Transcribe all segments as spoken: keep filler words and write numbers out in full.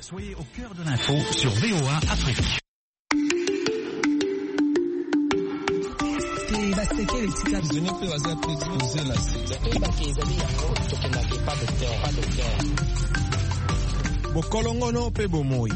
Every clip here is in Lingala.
Soyez au cœur de l'info sur V O A Afrique. Bokolongono pe bomoi.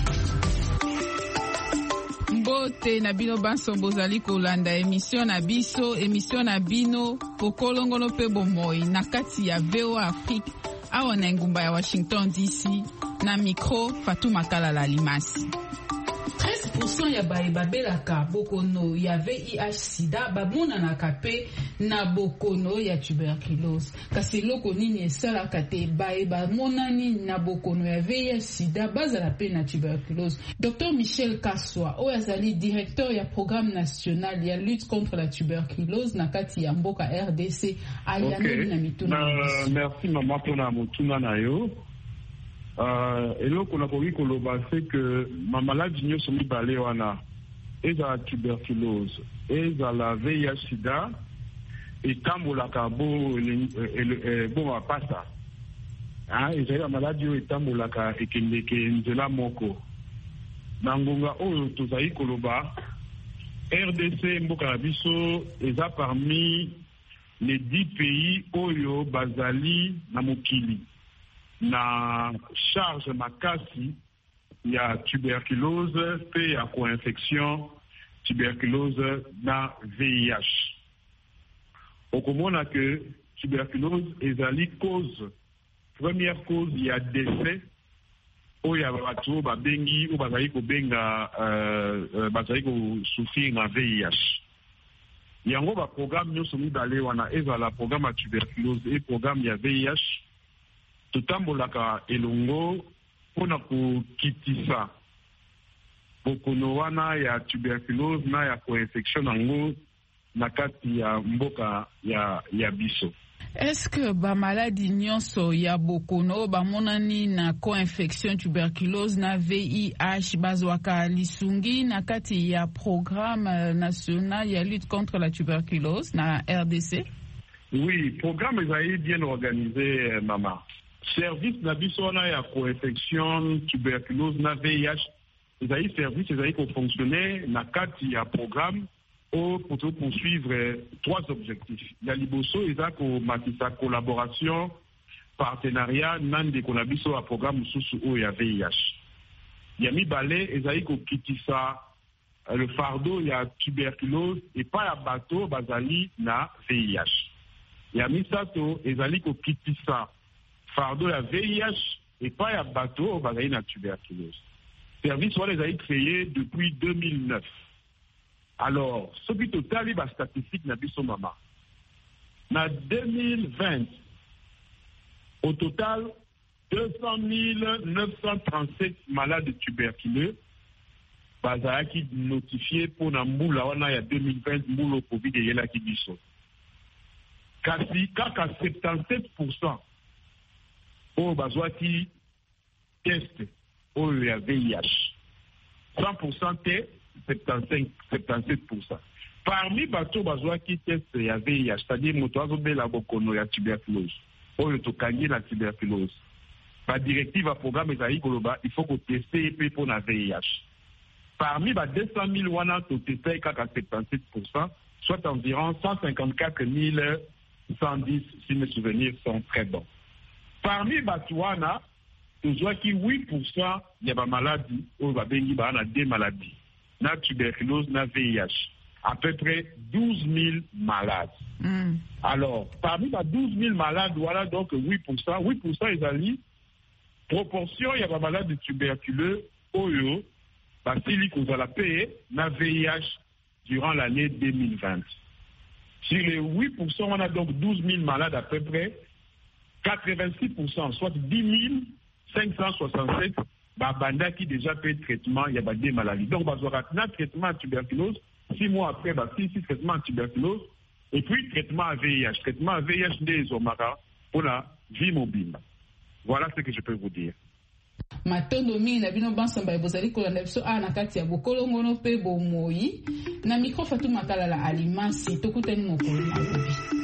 Mbote na bino banso bozali kolanda emission na biso, emission na bino Bokolongono pe bomoi na kati ya V O A Afrique awa na ngumba ya Washington D C na micro Fatuma Kalala Limasi. treize pour cent ya baye babelaka bokono ya V I H sida bamonanaka pe na bokono ya tuberculose. Kasi loko nini esalaka te baye bamonani na bokono ya V I H sida bazala pe na tuberculose. Docteur Michel Kaswa oyo azali directeur ya programme national ya lutte contre la tuberculose na kati ya mboka R D C ayanobi na mituna. Uh, merci maman pona motuna na yo. Euh, et là, on a compris que c'est que ma maladie n'est pas mibale wana, et la tuberculose, et la V I H sida, et tambola kabo, et bon, pas ça. Hein, et la maladie est tambola ka, et kendeke nzela moko. Nangonga oyo tozai koloba, R D C mboka biso, et ça parmi les dix pays oyo bazali na mokili. Na charge makasi ya tuberculose pe ya co-infection tuberculose na V I H. Okomona que tuberculose ezali cause, première cause ya décès oya bato babengi ou bazali ko benga euh bazali ko souffrir na V I H. Yango ba programme nyoso mibale wana ezala programme ya tuberculose et programme ya V I H. Tutambolaka elongo pona kukitisa bokono wana ya tuberculose na ya co-infection nango na kati ya mboka ya, ya biso. Est-ce que ba maladie nyonso ya bokono ba monani na co-infection tuberculose na V I H bazwaka lisungi na kati ya programme national ya lutte contre la tuberculose na R D C? Oui, programme est bien organisé, maman. Service na biso na ya co-infection tuberculose na V I H ezali service ezali ko fonctionner na kati ya programme au pour poursuivre trois objectifs. La liboso ezako matisa collaboration partenariat nande ko na biso a programme susu o ya V I H. Ya mibale ezali ko kitisa le fardeau ya tuberculose et pas ya bateau bazali na V I H. Ya misato ezali ko kitisa fardeau la V I H et pas à bateau au bagaille na tuberculose. Service soit les a créé depuis deux mille neuf. Alors, ce qui total est la statistique na biso mama. Na deux mille vingt, au total, deux cent mille neuf cent trente-sept malades tuberculeux bazala qui notifié pour na mbula wana ya deux mille vingt mbulo Covid et yela ki biso. Kasi kaka soixante-dix-sept pour cent au bazwaki test au V I H. cent pour cent test, soixante-quinze, soixante-dix-sept pour cent. Parmi bateau bazwaki test ya V I H, c'est-à-dire motoazo bela bokono ya tuberculose, au tokangi la tuberculose. La directive à programme ezali koloba, il faut que tester pe pour la V I H. Parmi ba deux cent mille wana to tester kaka soixante-dix-sept pour cent, soit environ cent cinquante-quatre mille cent dix si mes souvenirs sont très bons. Parmi Batouana, tu vois que huit pour cent il y a des maladies, ou il y a des maladies, na tuberculose, na V I H. À peu près douze mille malades. Mm. Alors, parmi les douze mille malades, voilà donc huit pour cent. huit pour cent ils ont proportion, il y a des malades tuberculeux, oyo, basili qu'on a payé, na V I H durant l'année deux mille vingt. Sur les huit pour cent, on a donc douze mille malades à peu près. quatre-vingt-six pour cent, soit dix mille cinq cent soixante-sept, banda qui déjà fait traitement, il y a des maladies. Donc, on va un traitement à tuberculose, six mois après, bah, six, six traitements à tuberculose, et puis traitement à V I H. Traitement à V I H des omara pour la vie mobile. Voilà ce que je peux vous dire. Matondo mi na bino bansamba bozali kolanda biso ana kati ya bokolongono pe bomoi na micro Fatuma Kalala Alimasi tokutani mokolo na lobi.